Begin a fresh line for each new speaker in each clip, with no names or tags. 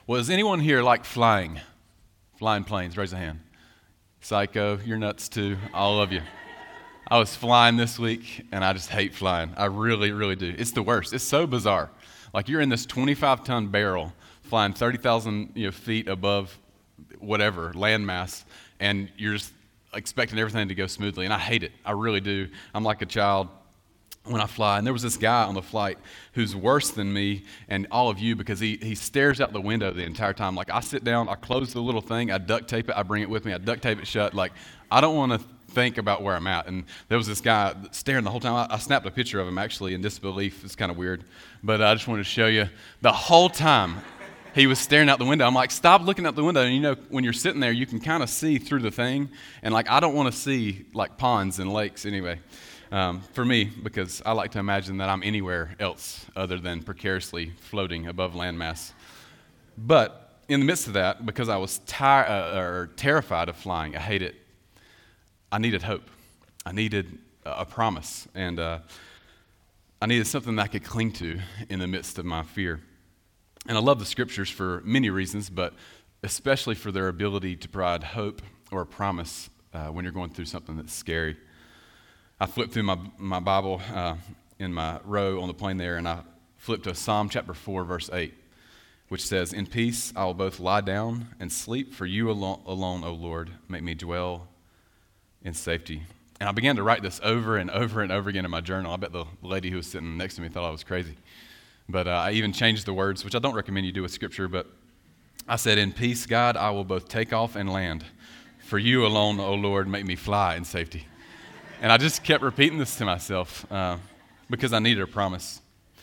Well, is anyone here like flying? Flying planes? Raise a hand. Psycho, you're nuts too. All of you. I was flying this week, and I just hate flying. I really, really do. It's the worst. It's so bizarre. Like you're in this 25-ton barrel flying 30,000 feet above whatever landmass, and you're just expecting everything to go smoothly. And I hate it. I really do. I'm like a child when I fly. And there was this guy on the flight who's worse than me and all of you because he stares out the window the entire time. Like I sit down, I close the little thing, I duct tape it, I bring it with me, I duct tape it shut. Like I don't want to think about where I'm at. And there was this guy staring the whole time. I snapped a picture of him actually in disbelief. It's kind of weird. But I just wanted to show you the whole time he was staring out the window. I'm like, stop looking out the window. And when you're sitting there, you can kind of see through the thing. And like, I don't want to see like ponds and lakes anyway. For me, because I like to imagine that I'm anywhere else other than precariously floating above landmass. But in the midst of that, because I was terrified of flying, I hate it, I needed hope. I needed a promise. And I needed something that I could cling to in the midst of my fear. And I love the scriptures for many reasons, but especially for their ability to provide hope or a promise when you're going through something that's scary. I flipped through my Bible in my row on the plane there, and I flipped to Psalm chapter 4, verse 8, which says, "In peace I will both lie down and sleep, for you alone, O Lord, make me dwell in safety." And I began to write this over and over and over again in my journal. I bet the lady who was sitting next to me thought I was crazy. But I even changed the words, which I don't recommend you do with Scripture, but I said, "In peace, God, I will both take off and land. For you alone, O Lord, make me fly in safety." And I just kept repeating this to myself because I needed a promise.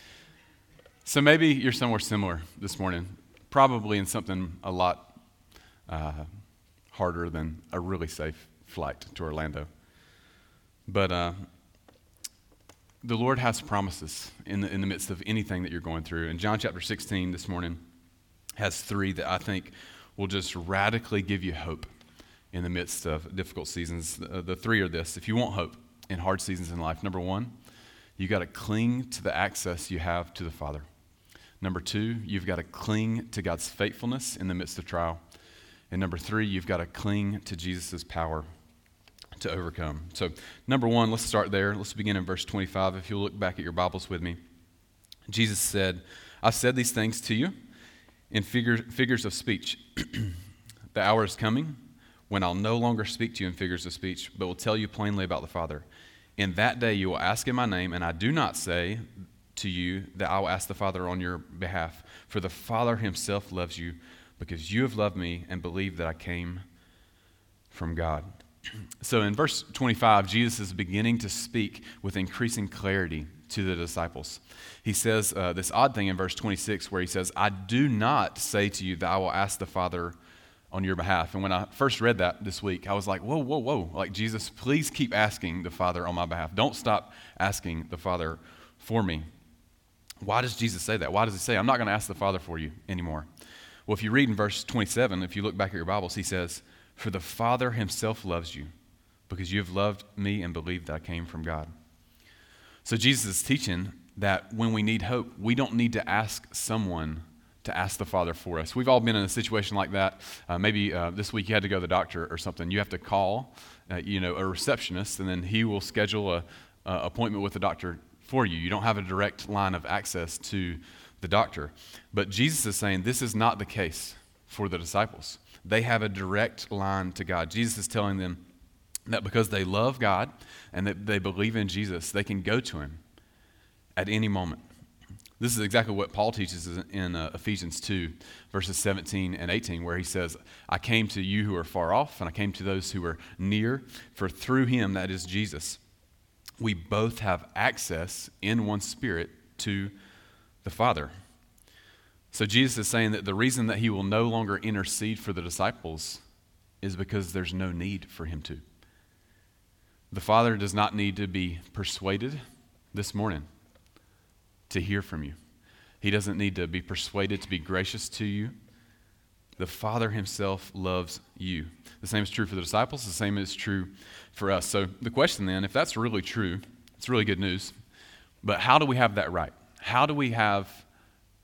So maybe you're somewhere similar this morning, probably in something a lot harder than a really safe flight to Orlando. But the Lord has promises in the midst of anything that you're going through. And John chapter 16 this morning has 3 that I think will just radically give you hope in the midst of difficult seasons. The 3 are this. If you want hope in hard seasons in life, number 1, you got to cling to the access you have to the Father. Number 2, you've got to cling to God's faithfulness in the midst of trial. And number 3, you've got to cling to Jesus' power to overcome. So number 1, let's start there. Let's begin in verse 25. If you'll look back at your Bibles with me. Jesus said, "I've said these things to you in figures of speech. The hour is coming when I'll no longer speak to you in figures of speech, but will tell you plainly about the Father. In that day you will ask in my name, and I do not say to you that I will ask the Father on your behalf, for the Father himself loves you, because you have loved me and believed that I came from God." So in verse 25, Jesus is beginning to speak with increasing clarity to the disciples. He says this odd thing in verse 26 where he says, "I do not say to you that I will ask the Father on your behalf." And when I first read that this week, I was like, whoa, whoa, whoa. Like, Jesus, please keep asking the Father on my behalf. Don't stop asking the Father for me. Why does Jesus say that? Why does he say, I'm not going to ask the Father for you anymore? Well, if you read in verse 27, if you look back at your Bibles, he says, "For the Father himself loves you, because you have loved me and believed that I came from God." So Jesus is teaching that when we need hope, we don't need to ask someone to ask the Father for us. We've all been in a situation like that. Maybe this week you had to go to the doctor or something. You have to call, a receptionist, and then he will schedule a appointment with the doctor for you. You don't have a direct line of access to the doctor. But Jesus is saying this is not the case for the disciples. They have a direct line to God. Jesus is telling them that because they love God and that they believe in Jesus, they can go to him at any moment. This is exactly what Paul teaches in Ephesians 2, verses 17 and 18, where he says, "I came to you who are far off, and I came to those who are near, for through him," that is Jesus, "we both have access in one Spirit to the Father." So Jesus is saying that the reason that he will no longer intercede for the disciples is because there's no need for him to. The Father does not need to be persuaded this morning to hear from you. He doesn't need to be persuaded to be gracious to you. The Father himself loves you. The same is true for the disciples. The same is true for us. So the question then, if that's really true, it's really good news. But how do we have that right? How do we have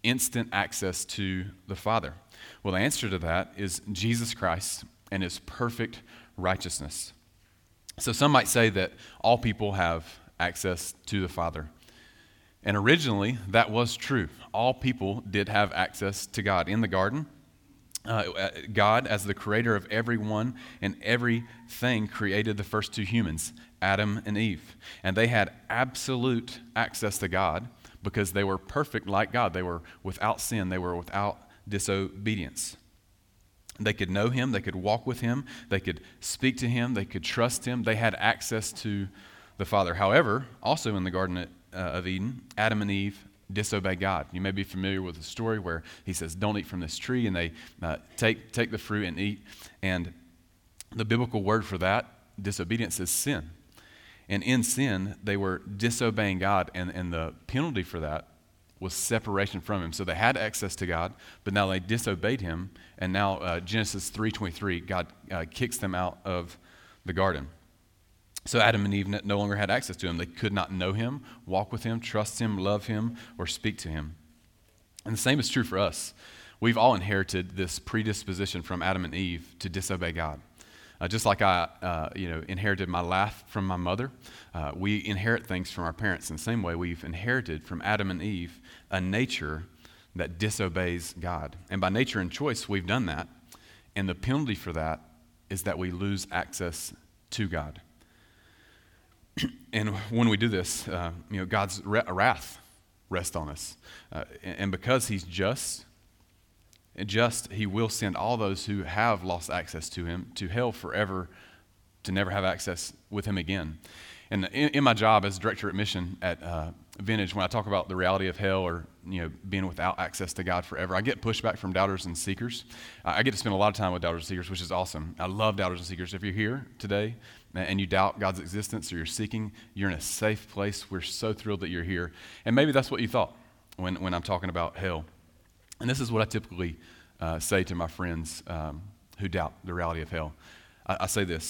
instant access to the Father? Well, the answer to that is Jesus Christ and his perfect righteousness. So some might say that all people have access to the Father. And originally, that was true. All people did have access to God. In the garden, God, as the creator of everyone and everything, created the first two humans, Adam and Eve. And they had absolute access to God because they were perfect like God. They were without sin. They were without disobedience. They could know him. They could walk with him. They could speak to him. They could trust him. They had access to the Father. However, also in the Garden of Eden, Adam and Eve disobey God. You may be familiar with the story where he says, don't eat from this tree, and they take the fruit and eat. And the biblical word for that, disobedience, is sin. And in sin, they were disobeying God, and the penalty for that was separation from him. So they had access to God, but now they disobeyed him, and now Genesis 3:23, God kicks them out of the garden. So Adam and Eve no longer had access to him. They could not know him, walk with him, trust him, love him, or speak to him. And the same is true for us. We've all inherited this predisposition from Adam and Eve to disobey God. Just like I inherited my laugh from my mother, we inherit things from our parents. In the same way, we've inherited from Adam and Eve a nature that disobeys God. And by nature and choice, we've done that. And the penalty for that is that we lose access to God. And when we do this, God's wrath rests on us. And because he's just, he will send all those who have lost access to him to hell forever, to never have access with him again. And in my job as director at mission at Vintage, when I talk about the reality of hell or being without access to God forever, I get pushback from doubters and seekers. I get to spend a lot of time with doubters and seekers, which is awesome. I love doubters and seekers. If you're here today and you doubt God's existence or you're seeking, you're in a safe place. We're so thrilled that you're here. And maybe that's what you thought when I'm talking about hell. And this is what I typically say to my friends who doubt the reality of hell. I say this.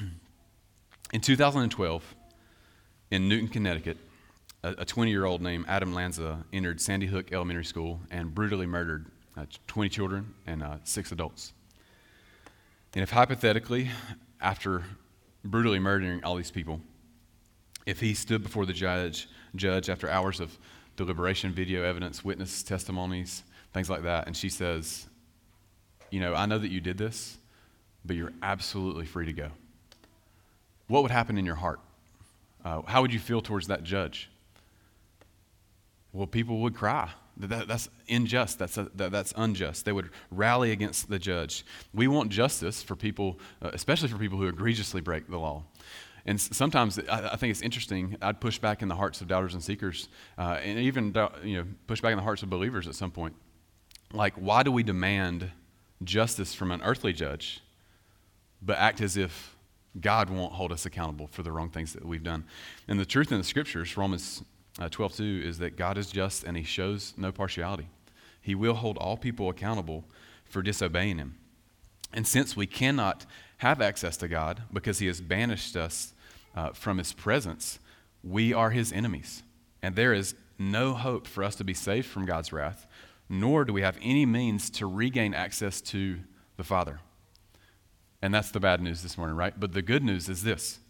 In 2012, in Newton, Connecticut, a 20-year-old named Adam Lanza entered Sandy Hook Elementary School and brutally murdered 20 children and 6 adults. And if hypothetically, after brutally murdering all these people, if he stood before the judge after hours of deliberation, video evidence, witness testimonies, things like that, and she says, I know that you did this, but you're absolutely free to go. What would happen in your heart? How would you feel towards that judge? Well, people would cry. That's unjust. That's unjust. They would rally against the judge. We want justice for people, especially for people who egregiously break the law. And sometimes I think it's interesting. I'd push back in the hearts of doubters and seekers, and even push back in the hearts of believers at some point. Like, why do we demand justice from an earthly judge, but act as if God won't hold us accountable for the wrong things that we've done? And the truth in the scriptures, Romans 12:2, is that God is just and he shows no partiality. He will hold all people accountable for disobeying him. And since we cannot have access to God because he has banished us from his presence, we are his enemies. And there is no hope for us to be saved from God's wrath, nor do we have any means to regain access to the Father. And that's the bad news this morning, right? But the good news is this.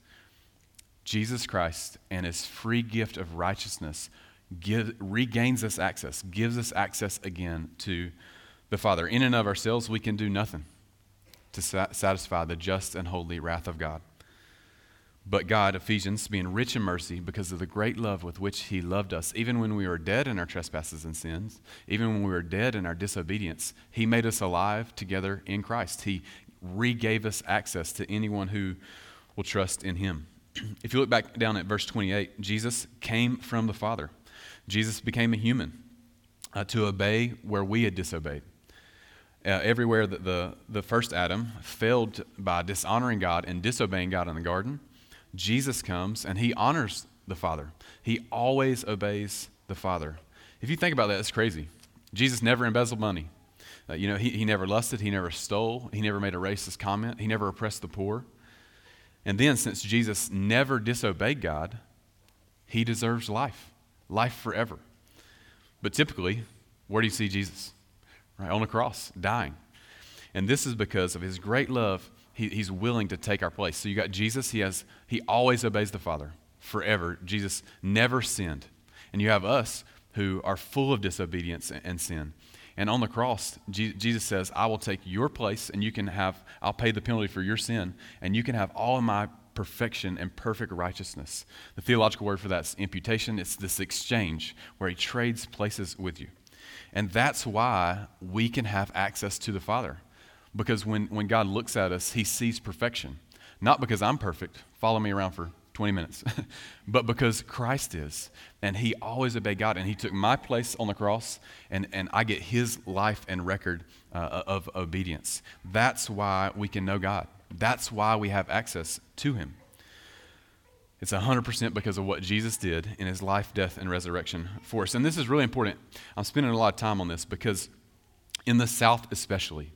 Jesus Christ and his free gift of righteousness regains us access, gives us access again to the Father. In and of ourselves, we can do nothing to satisfy the just and holy wrath of God. But God, Ephesians, being rich in mercy because of the great love with which he loved us, even when we were dead in our trespasses and sins, even when we were dead in our disobedience, he made us alive together in Christ. He regave us access to anyone who will trust in him. If you look back down at verse 28, Jesus came from the Father. Jesus became a human to obey where we had disobeyed. Everywhere that the first Adam failed by dishonoring God and disobeying God in the garden, Jesus comes and he honors the Father. He always obeys the Father. If you think about that, it's crazy. Jesus never embezzled money. He never lusted. He never stole. He never made a racist comment. He never oppressed the poor. And then, since Jesus never disobeyed God, he deserves life forever. But typically, Where do you see Jesus? Right, on the cross, dying. And this is because of his great love. He's willing to take our place. So you got Jesus. He always obeys the Father forever. Jesus never sinned. And you have us who are full of disobedience and sin. And on the cross, Jesus says, I will take your place and I'll pay the penalty for your sin, and you can have all of my perfection and perfect righteousness. The theological word for that is imputation. It's this exchange where he trades places with you. And that's why we can have access to the Father. Because when God looks at us, he sees perfection. Not because I'm perfect, follow me around for 20 minutes, but because Christ is. And he always obeyed God, and he took my place on the cross, and I get his life and record of obedience. That's why we can know God. That's why we have access to him. It's 100% because of what Jesus did in his life, death, and resurrection for us. And this is really important. I'm spending a lot of time on this because in the South especially,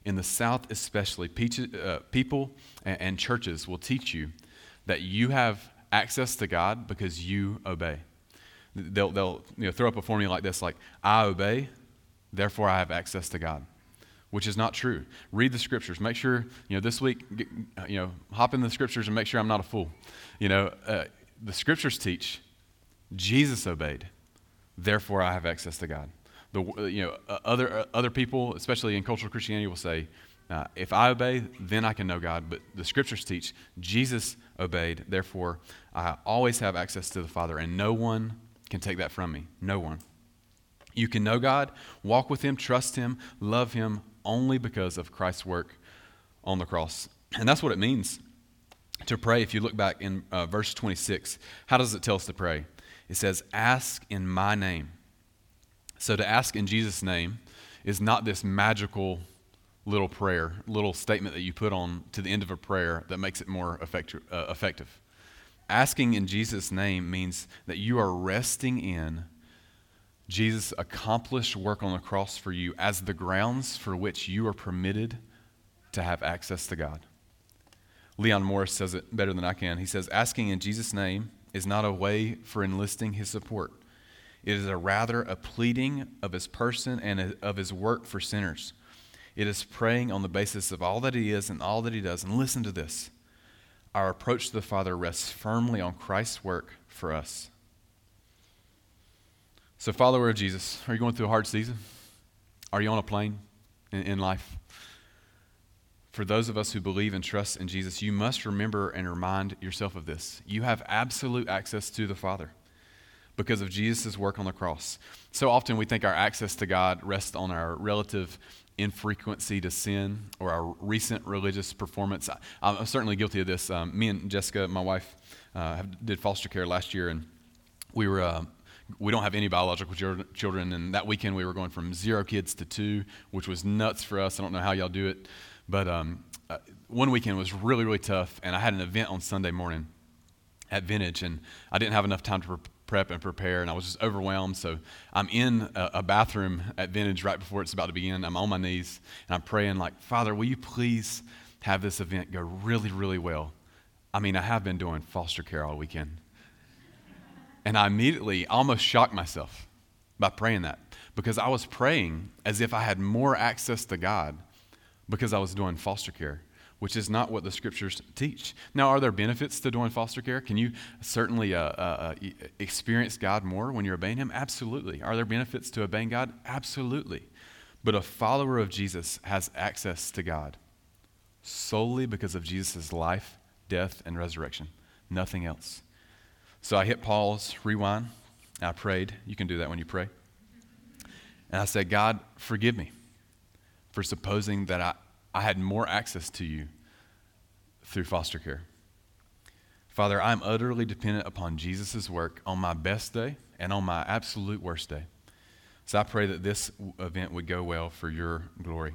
people and churches will teach you that you have access to God because you obey. They'll throw up a formula like this, like, I obey, therefore I have access to God, which is not true. Read the scriptures. Make sure, this week, hop in the scriptures and make sure I'm not a fool. The scriptures teach Jesus obeyed, therefore I have access to God. Other people, especially in cultural Christianity, will say, if I obey, then I can know God. But the scriptures teach Jesus obeyed, therefore I always have access to the Father, and no one can take that from me. No one. You can know God, walk with him, trust him, love him only because of Christ's work on the cross. And that's what it means to pray. If you look back in verse 26, how does it tell us to pray? It says, ask in my name. So to ask in Jesus' name is not this magical little prayer, little statement that you put on to the end of a prayer that makes it more effective. Asking in Jesus' name means that you are resting in Jesus' accomplished work on the cross for you as the grounds for which you are permitted to have access to God. Leon Morris says it better than I can. He says, asking in Jesus' name is not a way for enlisting his support. It is rather a pleading of his person and of his work for sinners. It is praying on the basis of all that he is and all that he does. And listen to this. Our approach to the Father rests firmly on Christ's work for us. So, follower of Jesus, are you going through a hard season? Are you on a plane in life? For those of us who believe and trust in Jesus, you must remember and remind yourself of this. You have absolute access to the Father because of Jesus' work on the cross. So often we think our access to God rests on our relative infrequency to sin or our recent religious performance. I'm certainly guilty of this. Me and Jessica, my wife, did foster care last year, and we don't have any biological children, and that weekend we were going from 0 kids to 2, which was nuts for us. I don't know how y'all do it, but one weekend was really, really tough, and I had an event on Sunday morning at Vintage, and I didn't have enough time to prep and prepare, and I was just overwhelmed. So I'm in a bathroom at Vintage right before it's about to begin. I'm on my knees, and I'm praying like, Father, will you please have this event go really, really well? I mean, I have been doing foster care all weekend. And I immediately almost shocked myself by praying that, because I was praying as if I had more access to God because I was doing foster care, which is not what the scriptures teach. Now, are there benefits to doing foster care? Can you certainly experience God more when you're obeying him? Absolutely. Are there benefits to obeying God? Absolutely. But a follower of Jesus has access to God solely because of Jesus' life, death, and resurrection. Nothing else. So I hit pause, rewind, and I prayed. You can do that when you pray. And I said, God, forgive me for supposing that I had more access to you through foster care. Father, I'm utterly dependent upon Jesus' work on my best day and on my absolute worst day. So I pray that this event would go well for your glory.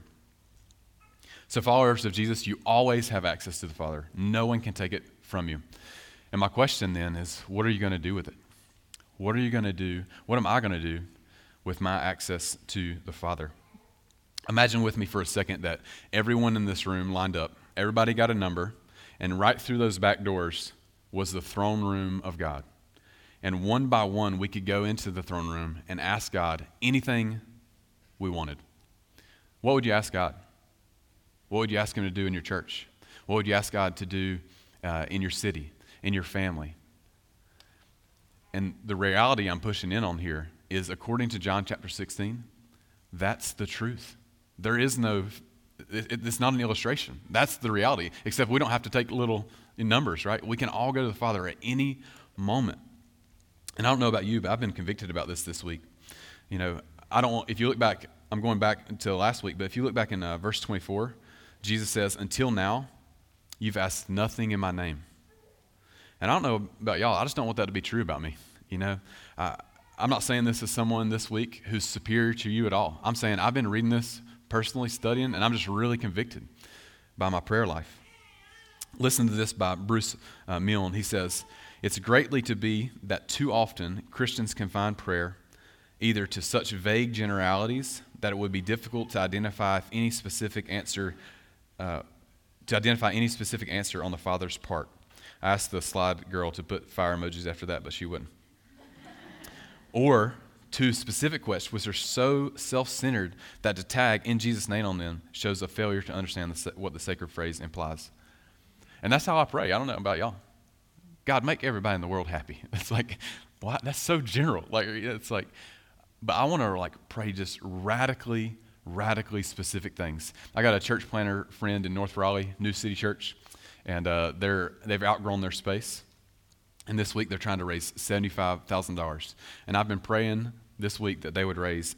So followers of Jesus, you always have access to the Father. No one can take it from you. And my question then is, what are you going to do with it? What are you going to do? What am I going to do with my access to the Father? Imagine with me for a second that everyone in this room lined up. Everybody got a number, and right through those back doors was the throne room of God. And one by one, we could go into the throne room and ask God anything we wanted. What would you ask God? What would you ask him to do in your church? What would you ask God to do in your city, in your family? And the reality I'm pushing in on here is, according to John chapter 16, that's the truth. There is no, it's not an illustration. That's the reality, except we don't have to take little numbers, right? We can all go to the Father at any moment. And I don't know about you, but I've been convicted about this week. You know, if you look back, I'm going back until last week, but if you look back in verse 24, Jesus says, until now, you've asked nothing in my name. And I don't know about y'all, I just don't want that to be true about me. You know, I'm not saying this as someone this week who's superior to you at all. I'm saying I've been reading this personally, studying, and I'm just really convicted by my prayer life. Listen to this by Bruce Milne. He says, it's greatly to be that too often Christians confine prayer either to such vague generalities that it would be difficult to identify any specific answer on the Father's part. I asked the slide girl to put fire emojis after that, but she wouldn't. Or to specific questions which are so self-centered that to tag in Jesus' name on them shows a failure to understand what the sacred phrase implies. And that's how I pray. I don't know about y'all. God, make everybody in the world happy. It's like, what? That's so general. Like, it's like, but I want to pray just radically specific things. I got a church planner friend in North Raleigh, New City Church, and they've outgrown their space. And this week they're trying to raise $75,000. And I've been praying this week that they would raise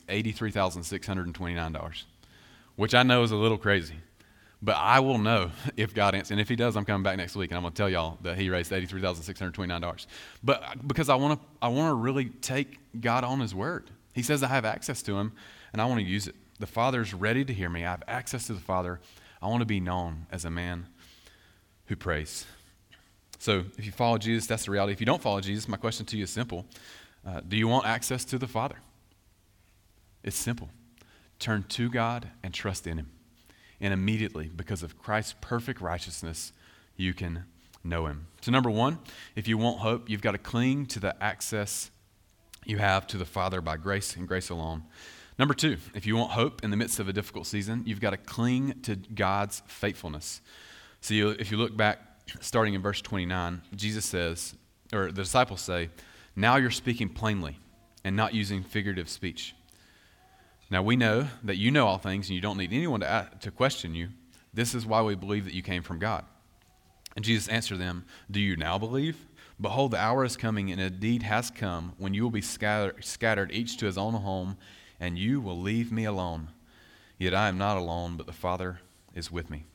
$83,629, which I know is a little crazy. But I will know if God answers. And if he does, I'm coming back next week, and I'm going to tell y'all that he raised $83,629. But because I want to really take God on his word. He says I have access to him, and I want to use it. The Father's ready to hear me. I have access to the Father. I want to be known as a man who prays. So if you follow Jesus, that's the reality. If you don't follow Jesus, my question to you is simple. Do you want access to the Father? It's simple. Turn to God and trust in him. And immediately, because of Christ's perfect righteousness, you can know him. So number one, if you want hope, you've got to cling to the access you have to the Father by grace and grace alone. Number two, if you want hope in the midst of a difficult season, you've got to cling to God's faithfulness. So if you look back, starting in verse 29, Jesus says, or the disciples say, now you're speaking plainly and not using figurative speech. Now we know that you know all things and you don't need anyone to question you. This is why we believe that you came from God. And Jesus answered them, do you now believe? Behold, the hour is coming, and indeed has come, when you will be scattered each to his own home, and you will leave me alone. Yet I am not alone, but the Father is with me.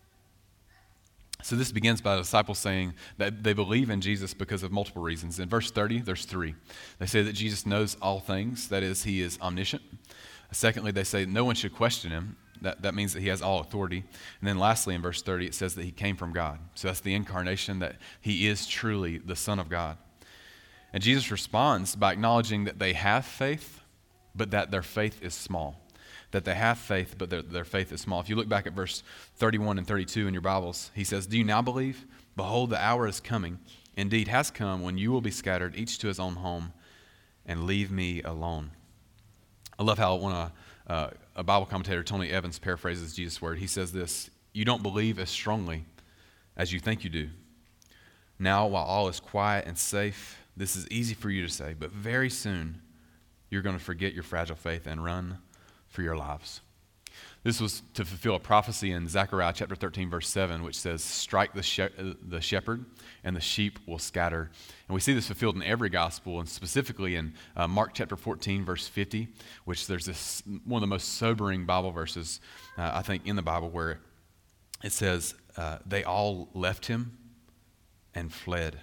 So this begins by the disciples saying that they believe in Jesus because of multiple reasons. In verse 30, there's three. They say that Jesus knows all things, that is, he is omniscient. Secondly, they say no one should question him. That means that he has all authority. And then lastly, in verse 30, it says that he came from God. So that's the incarnation, that he is truly the Son of God. And Jesus responds by acknowledging that they have faith, but that their faith is small. That they have faith, but their faith is small. If you look back at verse 31 and 32 in your Bibles, he says, do you now believe? Behold, the hour is coming, indeed has come, when you will be scattered, each to his own home, and leave me alone. I love how when a Bible commentator, Tony Evans, paraphrases Jesus' word. He says this, you don't believe as strongly as you think you do. Now, while all is quiet and safe, this is easy for you to say, but very soon you're going to forget your fragile faith and run for your lives. This was to fulfill a prophecy in Zechariah chapter 13, verse 7, which says, strike the shepherd, and the sheep will scatter. And we see this fulfilled in every gospel, and specifically in Mark chapter 14, verse 50, which there's this one of the most sobering Bible verses, I think, in the Bible, where it says, they all left him and fled.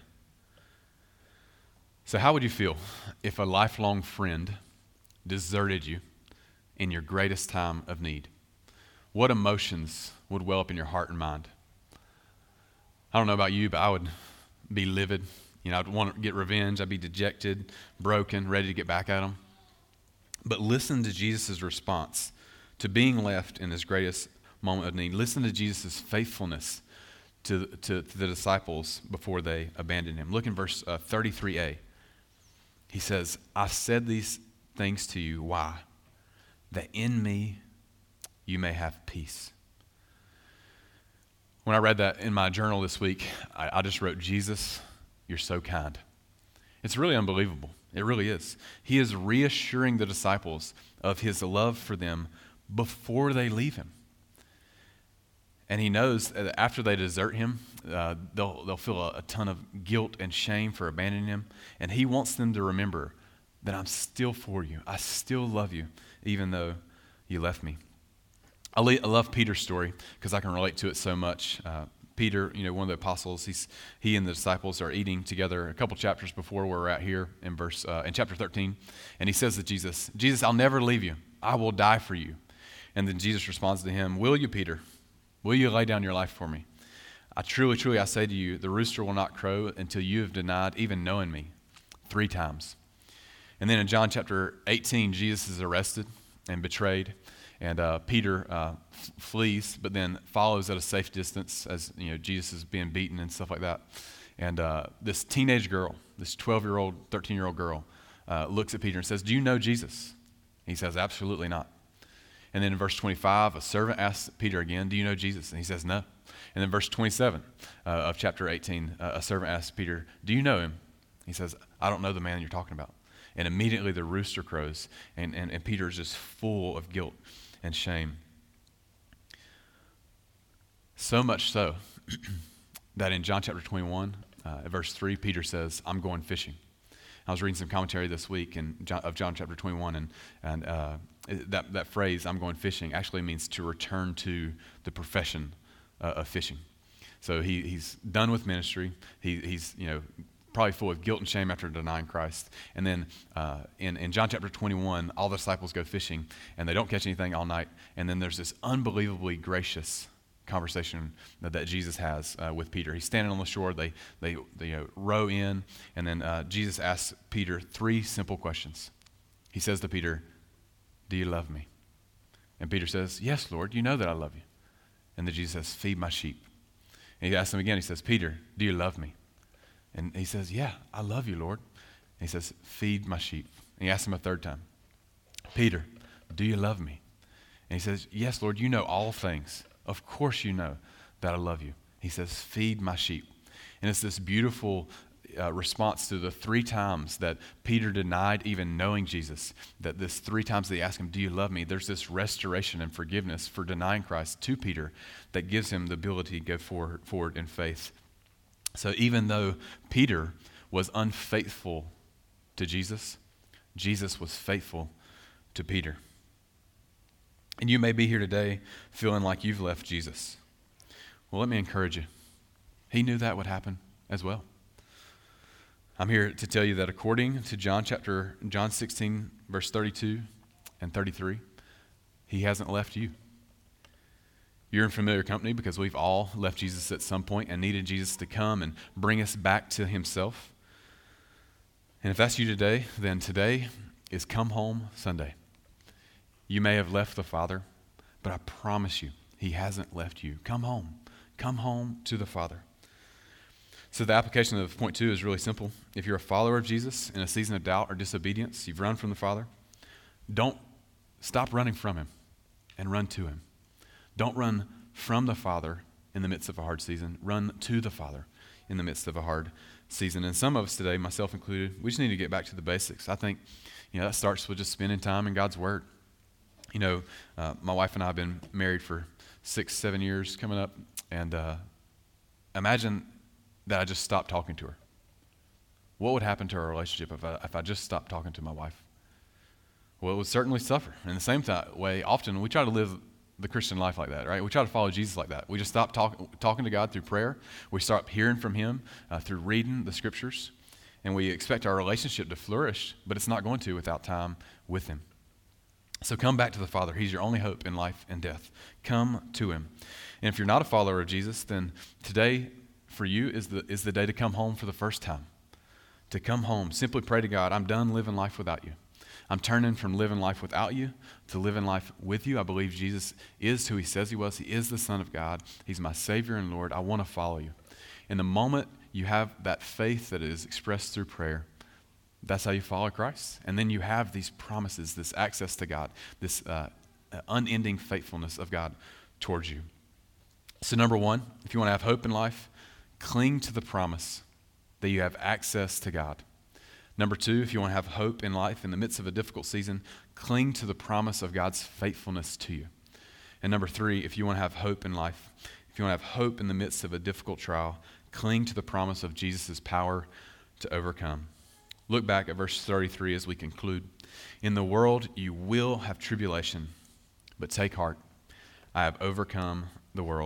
So how would you feel if a lifelong friend deserted you in your greatest time of need? What emotions would well up in your heart and mind? I don't know about you, but I would be livid. I'd want to get revenge. I'd be dejected, broken, ready to get back at them. But listen to Jesus' response to being left in his greatest moment of need. Listen to Jesus' faithfulness to the disciples before they abandoned him. Look in verse 33a. He says, I said these things to you. Why? that in me you may have peace. When I read that in my journal this week, I just wrote, Jesus, you're so kind. It's really unbelievable. It really is. He is reassuring the disciples of his love for them before they leave him. And he knows that after they desert him, they'll feel a ton of guilt and shame for abandoning him. And he wants them to remember that I'm still for you. I still love you, even though you left me. I love Peter's story because I can relate to it so much. Peter, one of the apostles, he and the disciples are eating together a couple chapters before where we're at here in chapter 13. And he says to Jesus, I'll never leave you. I will die for you. And then Jesus responds to him, will you, Peter? Will you lay down your life for me? I truly, truly, I say to you, the rooster will not crow until you have denied even knowing me 3 times. And then in John chapter 18, Jesus is arrested and betrayed. And Peter flees, but then follows at a safe distance as Jesus is being beaten and stuff like that. And this teenage girl, this 12-year-old, 13-year-old girl, looks at Peter and says, do you know Jesus? He says, absolutely not. And then in verse 25, a servant asks Peter again, do you know Jesus? And he says, no. And then verse 27 of chapter 18, a servant asks Peter, do you know him? He says, I don't know the man you're talking about. And immediately the rooster crows, and Peter is just full of guilt and shame. So much so that in John chapter 21, verse 3, Peter says, I'm going fishing. I was reading some commentary this week of John chapter 21, and that phrase, I'm going fishing, actually means to return to the profession of fishing. So he's done with ministry. He's probably full of guilt and shame after denying Christ. And then in John chapter 21, all the disciples go fishing, and they don't catch anything all night. And then there's this unbelievably gracious conversation that Jesus has with Peter. He's standing on the shore. They row in, and then Jesus asks Peter 3 simple questions. He says to Peter, do you love me? And Peter says, yes, Lord, you know that I love you. And then Jesus says, feed my sheep. And he asks him again, he says, Peter, do you love me? And he says, yeah, I love you, Lord. And he says, feed my sheep. And he asks him a 3rd time, Peter, do you love me? And he says, yes, Lord, you know all things. Of course you know that I love you. He says, feed my sheep. And it's this beautiful response to the 3 times that Peter denied even knowing Jesus, that this 3 times they ask him, do you love me? There's this restoration and forgiveness for denying Christ to Peter that gives him the ability to go forward in faith. So even though Peter was unfaithful to Jesus, Jesus was faithful to Peter. And you may be here today feeling like you've left Jesus. Well, let me encourage you. He knew that would happen as well. I'm here to tell you that according to John 16, verse 32 and 33, he hasn't left you. You're in familiar company because we've all left Jesus at some point and needed Jesus to come and bring us back to himself. And if that's you today, then today is Come Home Sunday. You may have left the Father, but I promise you, he hasn't left you. Come home. Come home to the Father. So the application of point 2 is really simple. If you're a follower of Jesus in a season of doubt or disobedience, you've run from the Father, don't stop running from him and run to him. Don't run from the Father in the midst of a hard season. Run to the Father in the midst of a hard season. And some of us today, myself included, we just need to get back to the basics. I think, that starts with just spending time in God's Word. My wife and I have been married for 6-7 years coming up, and imagine that I just stopped talking to her. What would happen to our relationship if I just stopped talking to my wife? Well, it would certainly suffer. In the same way, often we try to live the Christian life like that, right? We try to follow Jesus like that. We just stop talking to God through prayer. We start hearing from him through reading the scriptures, and we expect our relationship to flourish, but it's not going to without time with him. So come back to the Father. He's your only hope in life and death. Come to him. And if you're not a follower of Jesus, then today for you is the day to come home for the first time. To come home, simply pray to God, I'm done living life without you. I'm turning from living life without you to living life with you. I believe Jesus is who he says he was. He is the Son of God. He's my Savior and Lord. I want to follow you. In the moment you have that faith that is expressed through prayer, That's how you follow Christ. And then you have these promises, this access to God, this unending faithfulness of God towards you. So number one, if you want to have hope in life, cling to the promise that you have access to God. Number two, if you want to have hope in life in the midst of a difficult season, cling to the promise of God's faithfulness to you. And number three, if you want to have hope in life, if you want to have hope in the midst of a difficult trial, cling to the promise of Jesus' power to overcome. Look back at verse 33 as we conclude. In the world you will have tribulation, but take heart. I have overcome the world.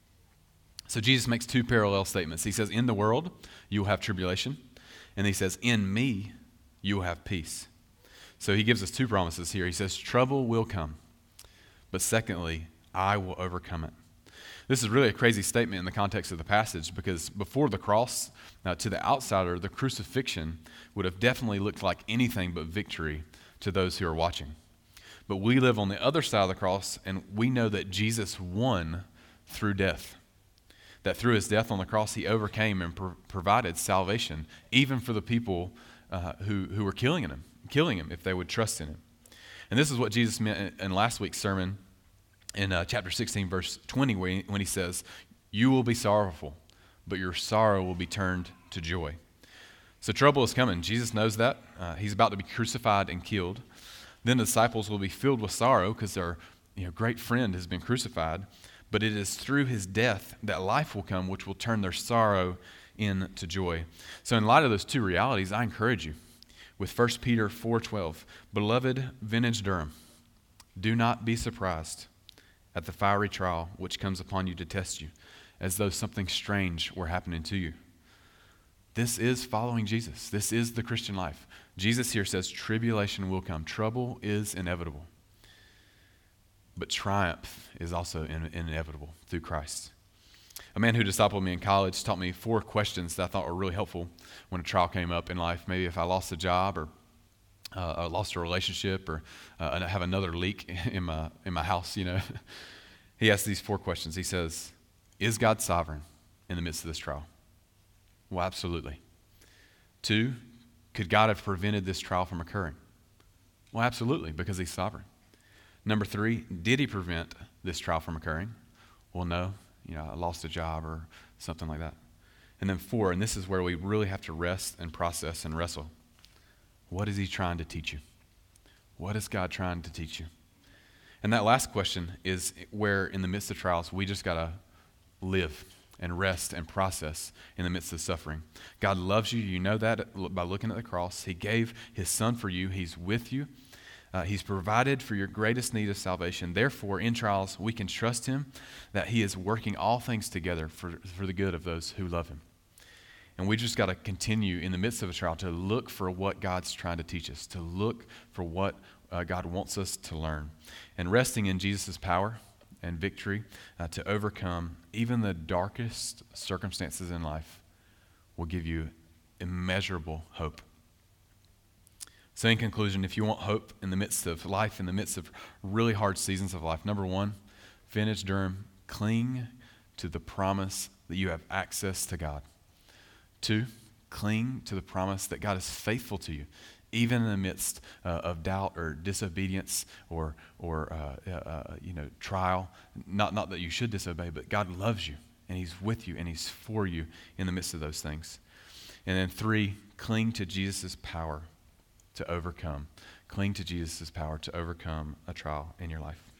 So Jesus makes two parallel statements. He says, in the world you will have tribulation. And he says, in me you will have peace. So he gives us two promises here. He says, trouble will come. But secondly, I will overcome it. This is really a crazy statement in the context of the passage because before the cross, to the outsider, the crucifixion would have definitely looked like anything but victory to those who are watching. But we live on the other side of the cross, and we know that Jesus won through death. That through his death on the cross, he overcame and provided salvation, even for the people who were killing him if they would trust in him. And this is what Jesus meant in last week's sermon in chapter 16, verse 20, when he says, you will be sorrowful, but your sorrow will be turned to joy. So trouble is coming. Jesus knows that. He's about to be crucified and killed. Then the disciples will be filled with sorrow because their great friend has been crucified. But it is through his death that life will come, which will turn their sorrow into joy. So in light of those two realities, I encourage you with 1 Peter 4:12, beloved vintage Durham, do not be surprised at the fiery trial which comes upon you to test you, as though something strange were happening to you. This is following Jesus. This is the Christian life. Jesus here says tribulation will come. Trouble is inevitable. But triumph is also inevitable through Christ. A man who discipled me in college taught me 4 questions that I thought were really helpful when a trial came up in life. Maybe if I lost a job or I lost a relationship or I have another leak in my house, He asked these 4 questions. He says, is God sovereign in the midst of this trial? Well, absolutely. 2, could God have prevented this trial from occurring? Well, absolutely, because he's sovereign. Number 3, did he prevent this trial from occurring? Well, no. I lost a job or something like that. And then 4, and this is where we really have to rest and process and wrestle. What is he trying to teach you? What is God trying to teach you? And that last question is where in the midst of trials, we just got to live and rest and process in the midst of suffering. God loves you. You know that by looking at the cross. He gave his son for you. He's with you. He's provided for your greatest need of salvation. Therefore, in trials, we can trust him that he is working all things together for the good of those who love him. And we just got to continue in the midst of a trial to look for what God's trying to teach us, to look for what God wants us to learn. And resting in Jesus' power and victory to overcome even the darkest circumstances in life will give you immeasurable hope. So in conclusion, if you want hope in the midst of life, in the midst of really hard seasons of life, number 1, vintage Durham, cling to the promise that you have access to God. 2, cling to the promise that God is faithful to you, even in the midst of doubt or disobedience or trial. Not that you should disobey, but God loves you, and he's with you, and he's for you in the midst of those things. And then 3, cling to Jesus' power to overcome. Cling to Jesus' power to overcome a trial in your life.